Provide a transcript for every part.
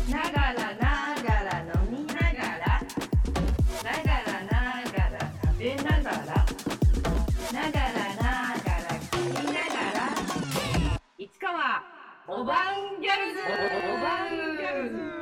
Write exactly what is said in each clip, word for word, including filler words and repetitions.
ながらながら飲みながら、ながらながら食べながら、ながらながら聞きながら、市川おばんギャルズおばんギャルズ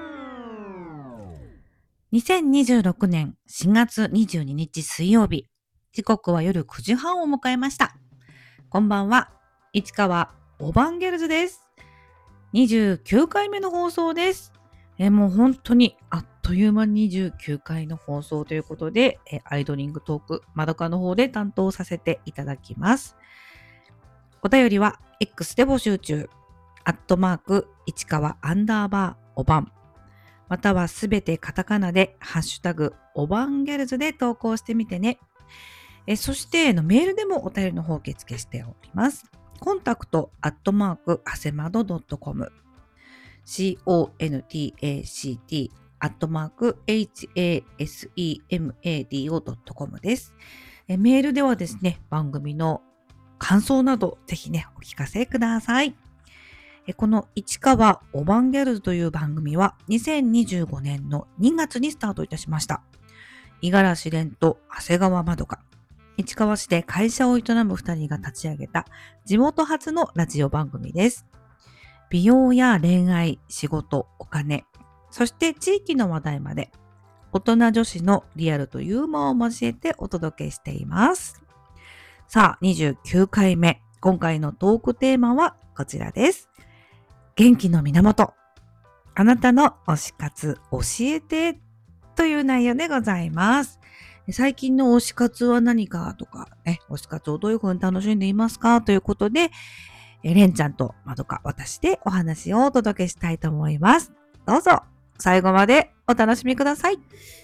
にせんにじゅうろくねんしがつにじゅうににち水曜日、時刻は夜くじはんを迎えました。こんばんは、市川おばんギャルズです。にじゅうきゅうかいめの放送です。えもう本当にあっという間ににじゅうきゅうかいの放送ということで、えアイドリングトークまどかの方で担当させていただきます。お便りは X で募集中、アットマーク市川アンダーバーおばん、またはすべてカタカナでハッシュタグおばんギャルズで投稿してみてね。えそしてのメールでもお便りの方受付しております。コンタクトアットマークはせまど .com、 コンタクトアットマーク ハセマド ドットコム です。えメールではですね、番組の感想などぜひねお聞かせください。この市川おばんギャルズという番組はにせんにじゅうごねんのにがつにスタートいたしました。五十嵐蓮と長谷川まどか、市川市で会社を営むふたりが立ち上げた地元発のラジオ番組です。美容や恋愛、仕事、お金、そして地域の話題まで大人女子のリアルとユーモアを交えてお届けしています。さあ、にじゅうきゅうかいめ、今回のトークテーマはこちらです。元気の源、あなたの推し活教えてという内容でございます。最近の推し活は何かとかね、推し活をどういう風に楽しんでいますかということで、れんちゃんとまどか私でお話をお届けしたいと思います。どうぞ最後までお楽しみください。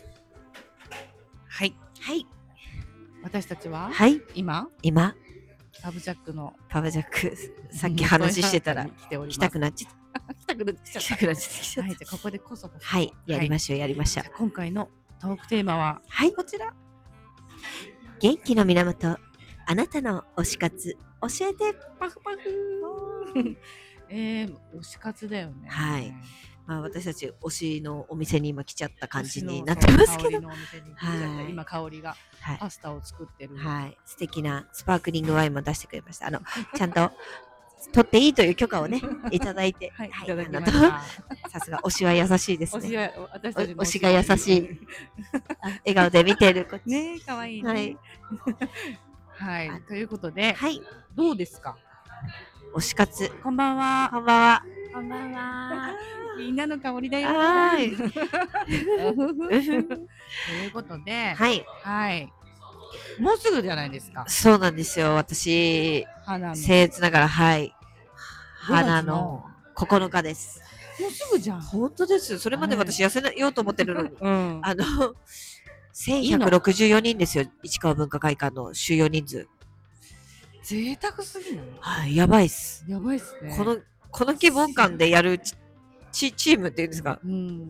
はいはい。 私たちは、 はい。 今今、 パブジャックのパブジャック、さっき話してたら、 来ております来たくなっちゃった。 来たくなっちゃっ来たくなっちゃった。来ちゃた。 ったはい、じゃあここでこそこそ。 はい。やりましょう、やりましょう。 じゃあ今回のトークテーマは、 はい。 こちら。 元気の源、あなたの推し活教えて。 パフパフえー、推し活だよね。 はい。まあ私たち推しのお店に今来ちゃった感じに推しのなってますけど。 香りのお店に来ちゃったはい今香りがはい。 パスタを作ってる。 はい。素敵なスパークリングワインも出してくれました。あの、ちゃんと取っていいという許可をね、いただいて。 はい、 はいいただきまあのした。 さすが推しは優しいですね。 推しは私たちの推しが優しい。あ笑顔で見てるこっち。 ねえ、可愛いね。 はい。 はいあ、 ということで、 はい。 どうですか。 推し活。 こんばんは。 こんばんは。 こんばんは。みんなの香りだよ。 はーい。 ということで、 はい。 はい。もうすぐじゃないですか。 そうなんですよ。私、 花の。 僭越ながら、はい。 ごがつの花のここのかです。 もうすぐじゃん。 本当です。それまで私痩せようと思ってるのに。 うん。 あの、せんひゃくろくじゅうよにんですよ。市川文化会館の収容人数。 贅沢すぎる。 はい、やばいっす。 やばいっすね。 この、この規模感でやるチチームっていうんですか、 うん。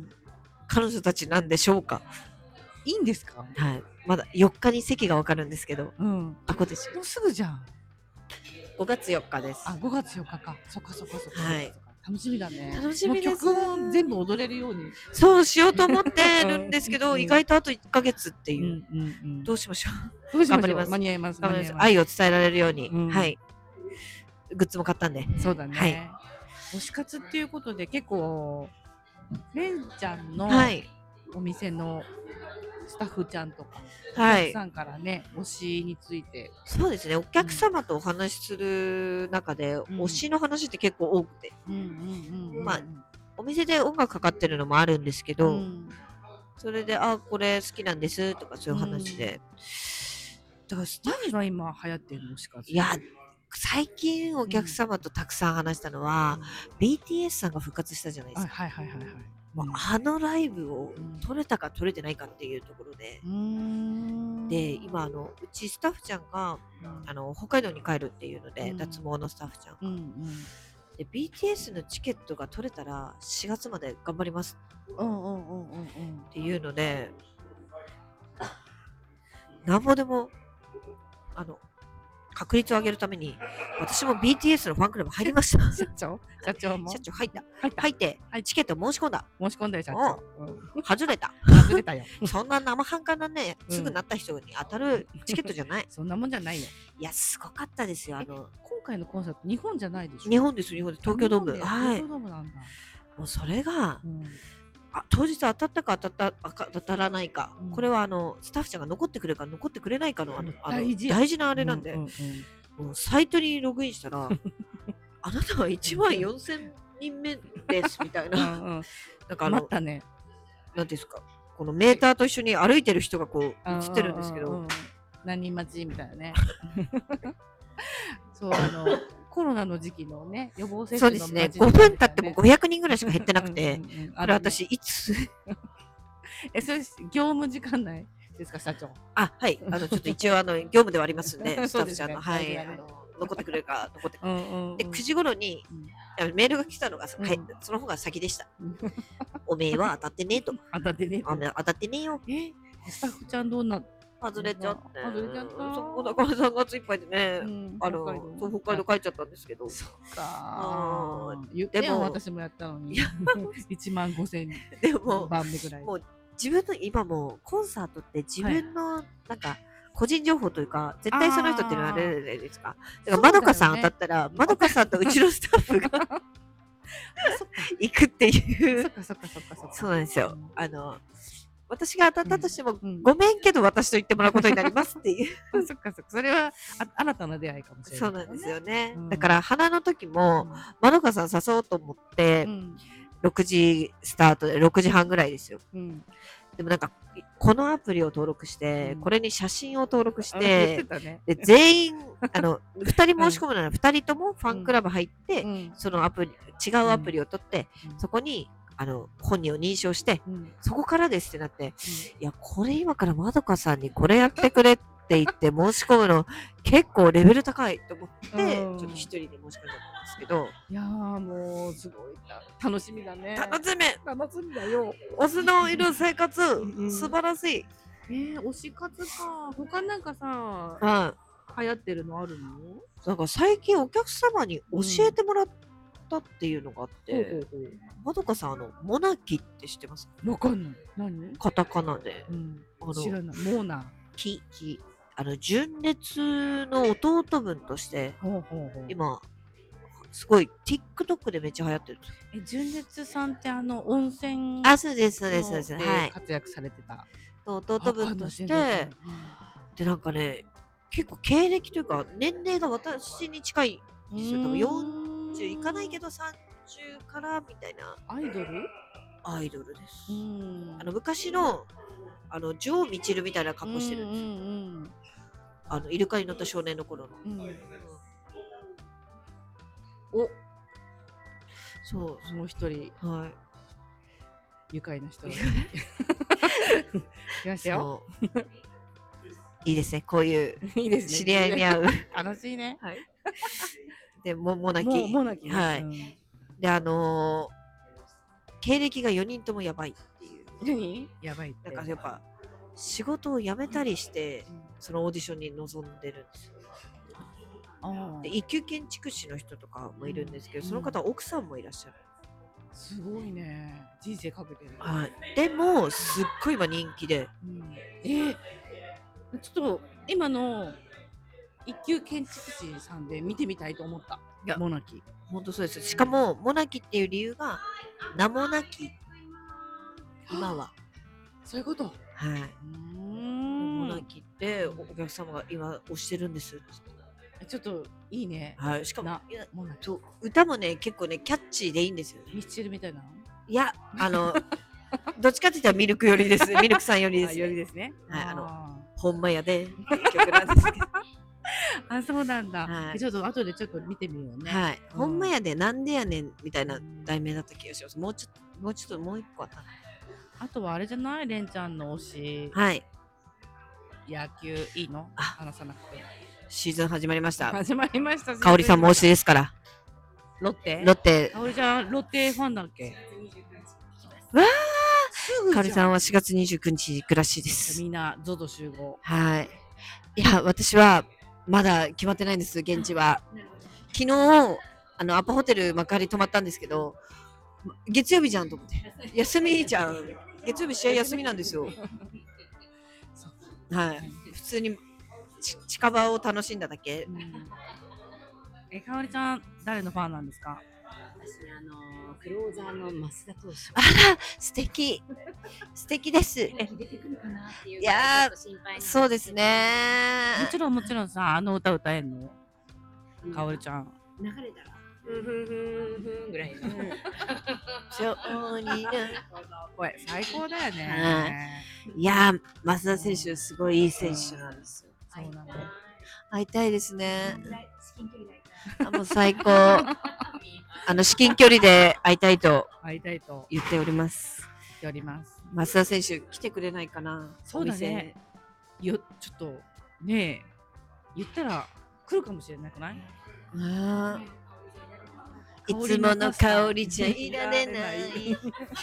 彼女たちなんでしょうか。 いいんですか。 はい。まだよっかに席がわかるんですけど、 うん。 あ、ここですよ。 もうすぐじゃん。 ごがつよっかです。 あ、ごがつよっかか。そっかそっかそっか。 はい楽しみだね。 楽しみですもう曲を全部踊れるように。 そうしようと思ってるんですけど、 うん意外とあといっかげつっていう。 うんうんうん。 どうしましょう。 どうしましょう。 頑張ります間に合います。 頑張ります。 間に合い愛を伝えられるように、 うんはい。グッズも買ったんで。 そうだね。 はい推し活っていうことで結構れんちゃんのはい。 お店のスタッフちゃんとか、 はいお客さんからね推しについて。 そうですね。お客様とお話しする中で、 ん推しの話って結構多くて、 うんうんうんうん。 まあお店で音楽かかってるのもあるんですけど、 うんそれで、あ、これ好きなんですとかそういう話で。だからスタッフ何が今流行ってるの推し活。 いや、最近お客様とたくさん話したのは、ビーティーエス さんが復活したじゃないではいすか。 はいはいはいはい。 もうあのライブをうん撮れたか撮れてないかっていうところで、 うーんで、今あの、うちスタッフちゃんが、あの、北海道に帰るっていうので、 うん脱毛のスタッフちゃんが。 うんうんで、ビーティーエス のチケットが取れたらしがつまで頑張りますうんうんうんうんうん。 っていうので、なんぼでも、あの、 確率を上げるために、私も ビーティーエス のファンクラブ入りました。 社長社長も社長入った。 入った入ってはい、 チケット申し込んだ。 申し込んだよ、社長。うん外れた。 外れたよ。 そんな生半可なね、 うんすぐなった人に当たるチケットじゃない。 そんなもんじゃないよ。 いや、すごかったですよ。あの、 今回のコンサート、日本じゃないでしょ。 日本です、日本です。東京ドーム。 日本はい。 で東京ドームなんだ。 もうそれが、 うんあ当日当たったか当たったあか当たらないか、 うんこれはあのスタッフちゃんが残ってくれるか残ってくれないかのあのあの大事大事なあれなんで、 うんうんもうサイトにログインしたらあなたはいちまんよんせんにんめですみたいな、 うんうんなんかあの待ったね。 なんですか、このメーターと一緒に歩いてる人がこう映ってるんですけど、 うううん何人待ちみたいなね。そう、あの、コロナの時期のね、予防接種のそうですね、 待ちごふん経ってもこごひゃくにんぐらいしか減ってなくて、 うんうんうんこれ私いつえ、それ業務時間内ですか、社長。 あはいあのちょっと一応あの業務ではありますんでスタッフちゃんの、 そうですねはいあの残ってくれるか残ってくれるうんうんうんでくじ頃にうんメールが来たのが、 うんはいその方が先でした。 うんおめえは当たってねえと。 当たってね。 あめ当たってねえよ。 え、スタッフちゃんどうなっ外れちゃって。 外れちゃったそうだからさんがついっぱいでね、 うんあの北海道そう北海道帰っちゃったんですけど。 そっあか。言ってよ、 でも私もやったのに。いちまんごせんでも番目ぐらい。 もう自分の今もうコンサートって自分のなんか個人情報というか絶対その人っていうのはあれじゃないですか。だからまどかさん当たったらまどかさんとうちのスタッフがそっか行くっていう。 そっかそっかそっかそっか。 そうなんですよ。あの私が当たったとしても、 うんごめんけど私と言ってもらうことになりますっていう。 そっかそっか。それはあ新たな出会いかもしれない。 そうなんですよね。 うんだから花の時も、 うまどかさん誘おうと思って、 んろくじスタートでろくじはんぐらいですよ。 うん。 でもなんか、このアプリを登録して、 うんこれに写真を登録しあ言ってて、 たね。 で全員、あの、ふたり申し込むならふたりともファンクラブ入って、 うんそのアプリ、違うアプリを取って、 うんそこに、あの、本人を認証して、 うんそこからですってなって、いや、これ今からまどかさんにこれやってくれって言って申し込むの結構レベル高いと思って、 うんちょっと一人で申し込んじゃったんですけど、 いやーもうすごいな楽しみだね。 楽しみ楽しみだよ。 オスのいる生活、 ん素晴らしい。 えー、推し活か。他なんかさ、 はい。 流行ってるのあるの？ なんか最近お客様に教えてもらったっていうのがあって、 ほうほうほうまどかさん、あの、モナキって知ってます？ わかんない。何？ カタカナで。 うん。 あの知らない。モーナき、き、あの、純烈の弟分として、 ー。ほうほうほう。 今、すごい TikTok でめっちゃ流行ってるんですよ。 え、純烈さんってあの温泉あ、そうです、そうです、そうです。 のはい。 活躍されてた。 弟分としあて、で、なんかね、結構経歴というか、年齢が私に近いんですよ。多分よんじゅういかないけどさんじゅうからみたいなアイドル？ アイドルです。 んあの昔の、あの、ジョー・ミチルみたいな格好してるんですよ。 うんあの、イルカに乗った少年の頃の。 うんうん。 うんお、 そうその一人はい。 愉快な人が来ましたよ。 そういいですね、こういういいですね。 知り合いに会う。 楽しいね。 はい。で、も、モナキ。 もうもうなきね。 はいうんで、あのー経歴がよにんともやばいっていう。 何？やばいって。 なんかやっぱ、仕事を辞めたりして、 うんそのオーディションに臨んでるんですよ。 あで、一級建築士の人とかもいるんですけど、 うんその方、奥さんもいらっしゃる。 あ、すごいね。人生かけてる。 はい。でも、すっごい今人気で、 うんえーちょっと今の一級建築士さんで見てみたいと思った。 いやモナキ。 本当そうです。しかも、モナキっていう理由が、名もなき。今は。 そういうこと。うはい。 ーんモナキってお客様が今推してるんですって言ってちょっといいね。 はい。しかもな、 いやモナキ。 そう歌もね、結構ね、キャッチーでいいんですよね。 ミスチルみたいなの？ いや、あの、どっちかって言ったらミルク寄りです。ミルクさん寄りです、 あよりですね。 はいあのあほんまやで、曲なんですけど。 ーあ、そうなんだ。 はいちょっと後でちょっと見てみようね。 はい。 うんほんまやで、なんでやねんみたいな題名だった気がします。もうちょっと、もうちょっともう一個あったな。 あとはあれじゃない？レンちゃんの推し。 はい。 野球いいの？ あ話さなくて。 シーズン始まりました。 始まりました。 かおりさんも推しですから。 ロッテ？ ロッテ、 かおりちゃん、ロッテファンだっけ？ わすぐじゃんかおりさんはしがつにじゅうくにち行くらしいです。 みんな、ゾゾ集合。 はい。いや、私は、 まだ決まってないんです、現地は。昨日、あの、アパホテル幕張泊まったんですけど、月曜日じゃんと思って。休みじゃん。月曜日試合休みなんですよ。はい。普通にち近場を楽しんだだけ。 うん、え、かおりちゃん、誰のファンなんですか？ 私、あのクローザーの増田投手。 あら、素敵。素敵です。 出てくるかなっていう。 いやー、 心配そうですね。 もちろんもちろんさ、あの歌歌えんの？かおりちゃん。 流れたら、ふんふんふんふんぐらいの。 そうにな。 これ最高だよね。 いやー、増田選手すごいいい選手なんですよ。 そうなんだ。 会いたいですね。あ、もう最高。あの至近距離で会いたいと会いたいと言っております。 言っております。 増田選手来てくれないかな。 そうだね。よ、ちょっとねえ、言ったら来るかもしれなくない？ あいつもの香りじゃいられない。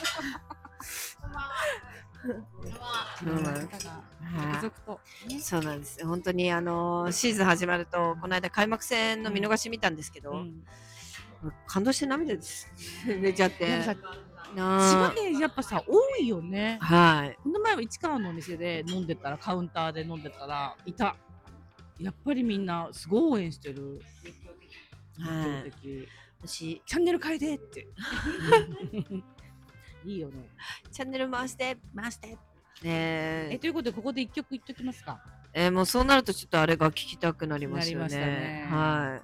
そうなんです。本当にあのシーズン始まると、この間開幕戦の見逃し見たんですけど、うん、感動して涙です出ちゃって。 千葉県やっぱさ多いよね。 はい。 この前は市川のお店で飲んでたら、カウンターで飲んでたらいた。やっぱりみんなすごい応援してる。 はい。私チャンネル変えてって。いいよね。 チャンネル回して回して。 ねえ、ということでここで一曲言っときますか。 えー、もうそうなるとちょっとあれが聞きたくなりますよね。 なりましたね。 はい。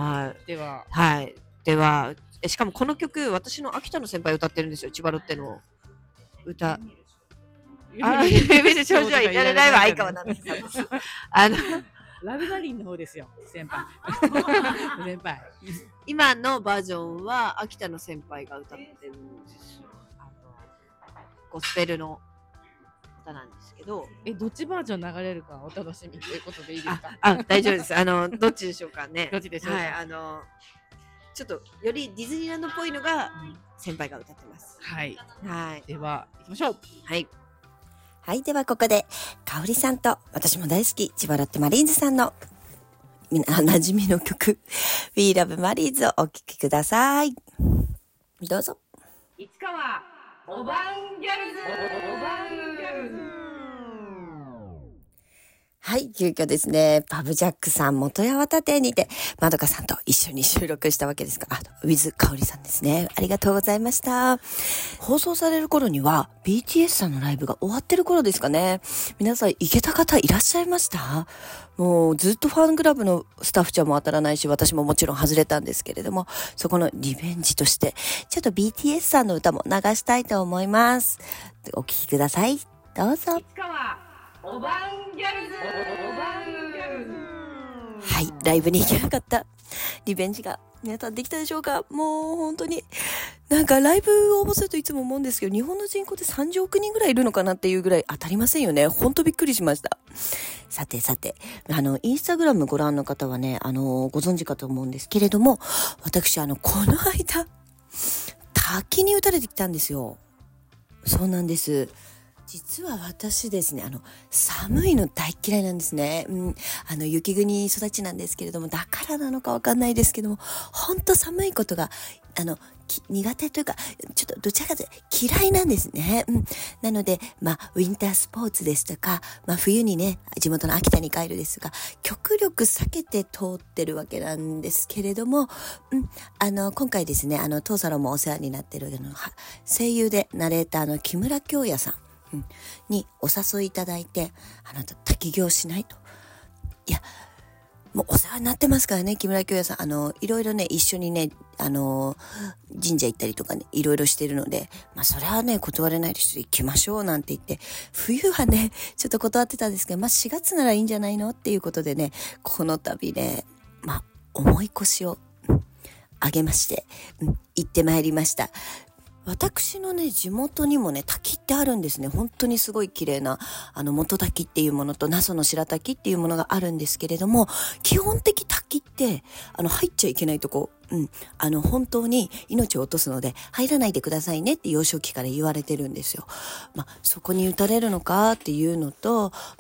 はい。 では。 はい。では、えしかもこの曲、私の秋田の先輩歌ってるんですよ。千葉ロッテの歌。あ、指で少女はいられないは相川なんです。あの。 ラブマリンの方ですよ、先輩。先輩。 今のバージョンは秋田の先輩が歌ってるんですよ。あのゴスペルの歌なんですけど。 え、どっちバージョン流れるかお楽しみということでいいですか？ あ、あ大丈夫です。あのどっちでしょうかね。 どっちでしょうか。 はい、あのちょっとよりディズニーランドっぽいのが先輩が歌ってます。 はい。 はい。 では行きましょう。 はい。 はい。では、ここで、かおりさんと、私も大好き、千葉ロッテマリーンズさんの、みな、馴染みの曲、We Love Marines をお聴きください。どうぞ。 市川、おばんギャルズ、おばんギャルズ。 はい、急遽ですね、パブジャックさん元八幡店にて、まどかさんと一緒に収録したわけですが、あ、ウィズかおりさんですね。ありがとうございました。放送される頃には、ビーティーエス さんのライブが終わってる頃ですかね。皆さん行けた方いらっしゃいました？もうずっとファンクラブのスタッフちゃんも当たらないし、私ももちろん外れたんですけれども、そこのリベンジとして、ちょっと ビーティーエス さんの歌も流したいと思います。お聴きください。どうぞ。 市川おばんギャルズ、おばんギャルズ。 はい、ライブに行けなかったリベンジが皆さんできたでしょうか？もう本当になんかライブ応募するといつも思うんですけど、日本の人口ってさんじゅうおくにんぐらいいるのかなっていうぐらい当たりませんよね。本当びっくりしました。さてさて、あのインスタグラムご覧の方はね、あのご存知かと思うんですけれども、私あのこの間滝に打たれてきたんですよ。そうなんです。実は私ですね、あの、寒いの大嫌いなんですね。うん、あの、雪国育ちなんですけれども、だからなのかわかんないですけども、ほんと寒いことが、あの、苦手というか、ちょっとどちらかというと嫌いなんですね。うん。なので、まあ、ウィンタースポーツですとか、まあ、冬にね、地元の秋田に帰るですが、極力避けて通ってるわけなんですけれども、うん。あの、今回ですね、あの、当サロンもお世話になっている、あの、声優でナレーターの木村京也さん。にお誘いいただいて、あなた滝行しないと。いや、もうお世話になってますからね、木村京也さん。あの、いろいろね、一緒にね、あの、神社行ったりとかね、いろいろしてるので、まあ、それはね、断れない人行きましょうなんて言って、冬はね、ちょっと断ってたんですけど、まあ、しがつならいいんじゃないのっていうことでね、この度ね、まあ、重い腰を、うん、上げまして、うん、行ってまいりました。私のね、地元にもね、滝ってあるんですね。本当にすごい綺麗な、あの、元滝っていうものと、那須の白滝っていうものがあるんですけれども、基本的滝って、あの、入っちゃいけないとこ、うん、あの、本当に命を落とすので、入らないでくださいねって幼少期から言われてるんですよ。まあ、そこに打たれるのかっていうのと、まあ、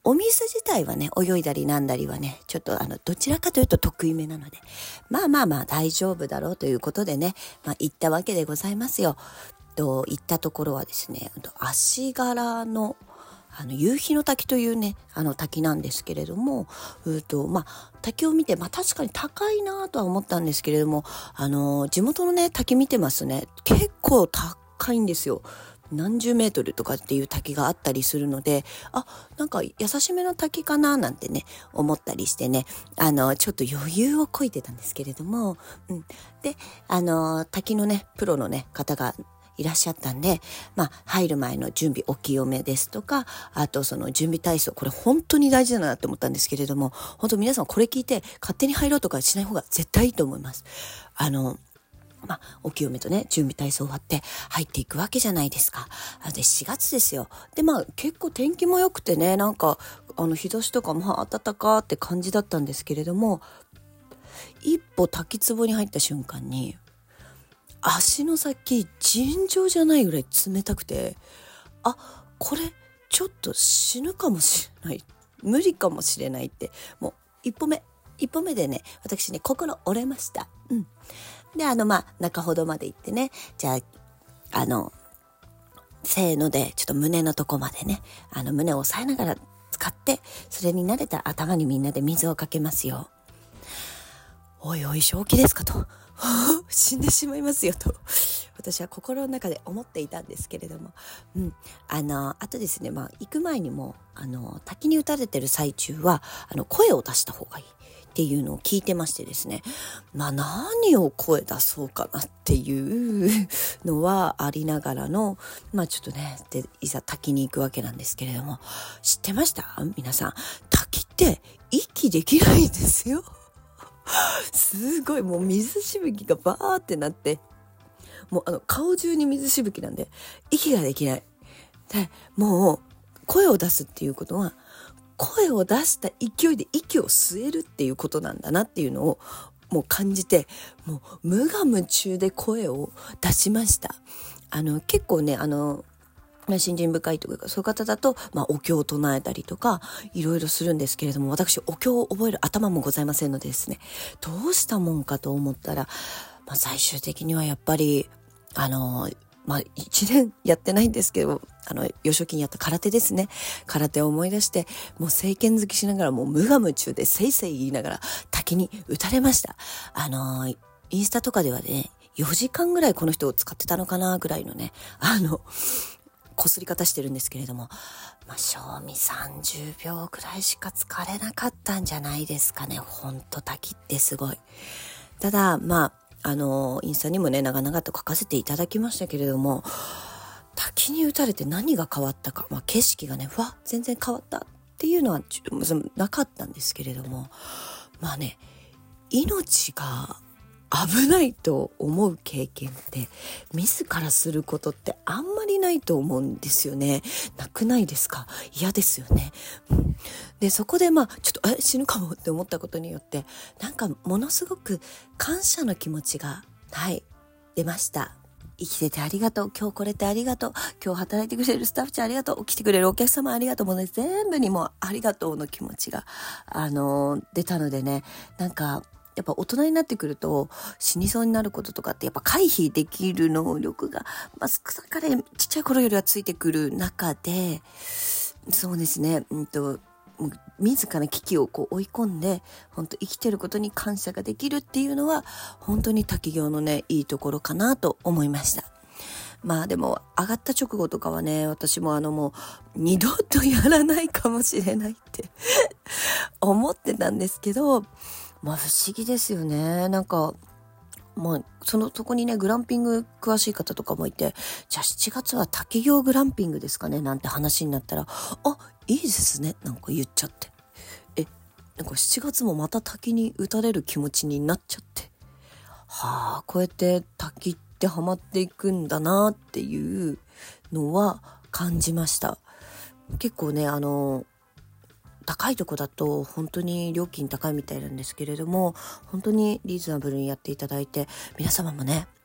お水自体はね、泳いだりなんだりはね、ちょっとあの、どちらかというと得意めなので、まあまあまあ大丈夫だろうということでね、まあ行ったわけでございますよ。と、行ったところはですね、足柄の、あの、夕日の滝というね、あの滝なんですけれども、うーと、まあ、滝を見て、まあ確かに高いなとは思ったんですけれども、あの、地元のね、滝見てますね、結構高いんですよ。何十メートルとかっていう滝があったりするので、あ、なんか優しめの滝かななんてね、思ったりしてね、あの、ちょっと余裕をこいてたんですけれども、うん。で、あの、滝のね、プロのね、方がいらっしゃったんで、まあ、入る前の準備、お清めですとか、あとその準備体操、これ本当に大事だなって思ったんですけれども、本当皆さんこれ聞いて勝手に入ろうとかしない方が絶対いいと思います。あの、まあ、お清めとね、準備体操終わって入っていくわけじゃないですか。で、しがつですよ。で、まあ、結構天気も良くてね、なんか、あの、日差しとかも暖かって感じだったんですけれども、一歩滝壺に入った瞬間に、足の先、尋常じゃないぐらい冷たくて、あ、これ、ちょっと死ぬかもしれない。無理かもしれないって、もう、一歩目、一歩目でね、私ね、心折れました。うん。で、あの、まあ、中ほどまで行ってね、じゃあ、あの、せーので、ちょっと胸のとこまでね、あの、胸を押さえながら使って、それに慣れたら頭にみんなで水をかけますよ。おいおい、正気ですかと。死んでしまいますよと。私は心の中で思っていたんですけれども。うん。あの、あとですね、まあ、行く前にも、あの、滝に打たれてる最中は、あの、声を出した方がいい。っていうのを聞いてましてですね、まあ何を声出そうかなっていうのはありながらの、まあちょっとね、で、いざ滝に行くわけなんですけれども、知ってました？皆さん、滝って息できないんですよ。すごい、もう水しぶきがバーってなって、もうあの顔中に水しぶきなんで、息ができない。で、もう声を出すっていうことは、声を出した勢いで息を吸えるっていうことなんだなっていうのをもう感じて、もう無我夢中で声を出しました。あの結構ね、あの信心深いというかそういう方だと、まあ、お経を唱えたりとかいろいろするんですけれども、私お経を覚える頭もございませんのでですね、どうしたもんかと思ったら、まあ、最終的にはやっぱりあのまあ一年やってないんですけど、あの幼少期にやった空手ですね。空手を思い出して、もう正拳突きしながら、もう無我夢中でせいせい言いながら滝に打たれました。あのインスタとかではね、よじかんぐらいこの人を使ってたのかなぐらいのね、あのこすり方してるんですけれども、まあ賞味さんじゅうびょうぐらいしか疲れなかったんじゃないですかね。ほんと滝ってすごい。ただまああのインスタにもね長々と書かせていただきましたけれども、滝に打たれて何が変わったか、まあ、景色がねうわ全然変わったっていうのはなかったんですけれども、まあね、命が危ないと思う経験って自らすることってあんまりないと思うんですよね。なくないですか？嫌ですよね、うん、でそこでまあちょっとえ死ぬかもって思ったことによって、なんかものすごく感謝の気持ちがはい出ました。生きててありがとう、今日これてありがとう、今日働いてくれるスタッフちゃんありがとう、来てくれるお客様ありがとう、もうね全部にもありがとうの気持ちがあのー、出たのでね、なんかやっぱ大人になってくると死にそうになることとかってやっぱ回避できる能力が、まあ、少なかれちっちゃい頃よりはついてくる中で、そうですね、うんと自ら危機をこう追い込んで本当生きてることに感謝ができるっていうのは本当に滝行のねいいところかなと思いました。まあでも上がった直後とかはね、私もあのもう二度とやらないかもしれないって思ってたんですけど、まあ不思議ですよね。なんかまあそのそこにねグランピング詳しい方とかもいて、じゃあしちがつは滝行グランピングですかねなんて話になったら、あいいですねなんか言っちゃって、えなんかしちがつもまた滝に打たれる気持ちになっちゃって、はあこうやって滝ってハマっていくんだなっていうのは感じました。結構ねあの高いとこだと本当に料金高いみたいなんですけれども、本当にリーズナブルにやっていただいて、皆様もね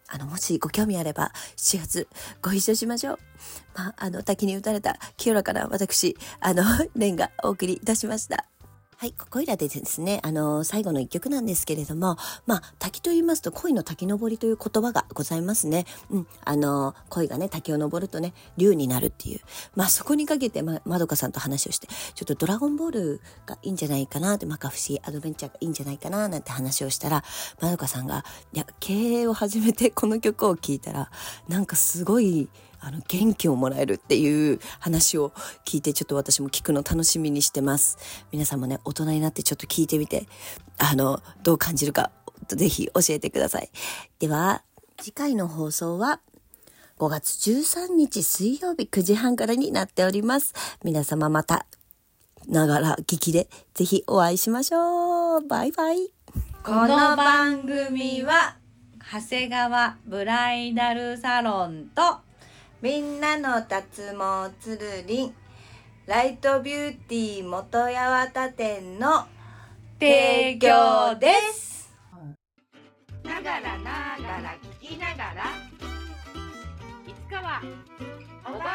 あの、もしご興味あれば、しちがつご一緒しましょう。まあ、あの、滝に打たれた清らかな私、あの、レンがお送りいたしました。はい、ここいらでですね、あの、最後の一曲なんですけれども、まあ、滝と言いますと、恋の滝登りという言葉がございますね。うん、あの、恋がね、滝を登るとね、竜になるっていう。まあ、そこにかけて、ま、まどかさんと話をして、ちょっとドラゴンボールがいいんじゃないかなって、まか不思議アドベンチャーがいいんじゃないかな、なんて話をしたら、まどかさんが、いや、経営を始めてこの曲を聴いたら、なんかすごい、あの元気をもらえるっていう話を聞いて、ちょっと私も聞くの楽しみにしてます。皆さんもね、大人になってちょっと聞いてみて、あのどう感じるかぜひ教えてください。では次回の放送はごがつじゅうさんにち水曜日くじはんからになっております。皆様またながら聞きでぜひお会いしましょう。バイバイ。 この番組は長谷川ブライダルサロンとみんなの脱毛つるりんライトビューティー元八幡店の提供です。 ながらながら聞きながらいつかはおば